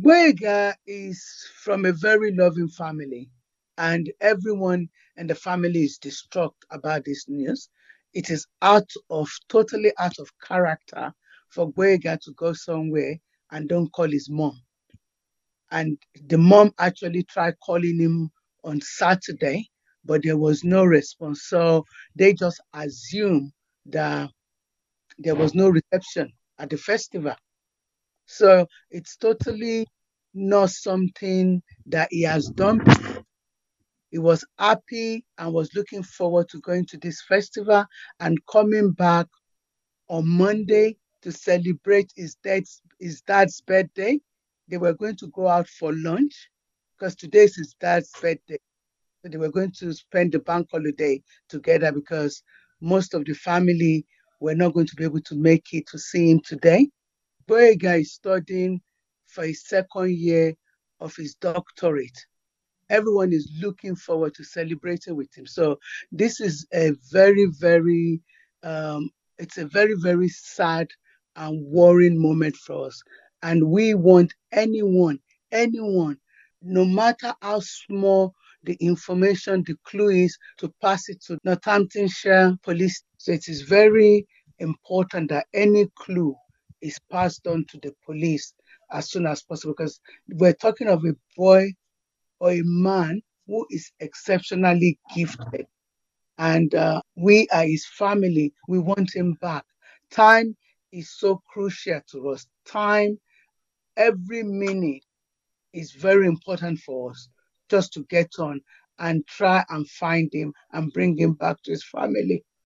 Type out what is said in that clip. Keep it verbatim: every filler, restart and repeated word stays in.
Boyega is from a very loving family, and everyone in the family is distraught about this news. It is out of totally out of character for Boyega to go somewhere and don't call his mom. And the mom actually tried calling him on Saturday, but there was no response. So they just assumed that there was no reception at the festival. So it's totally not something that he has done. He was happy and was looking forward to going to this festival and coming back on Monday to celebrate his dad's, his dad's birthday. They were going to go out for lunch because today is his dad's birthday. So they were going to spend the bank holiday together because most of the family were not going to be able to make it to see him today. Boyega is studying for his second year of his doctorate. Everyone is looking forward to celebrating with him. So this is a very, very, um, it's a very, very sad and worrying moment for us. And we want anyone, anyone, no matter how small the information, the clue is, to pass it to Northamptonshire Police. So it is very important that any clue is passed on to the police as soon as possible because we're talking of a boy or a man who is exceptionally gifted. And uh, we are his family. We want him back. Time is so crucial to us. Time, every minute is very important for us just to get on and try and find him and bring him back to his family.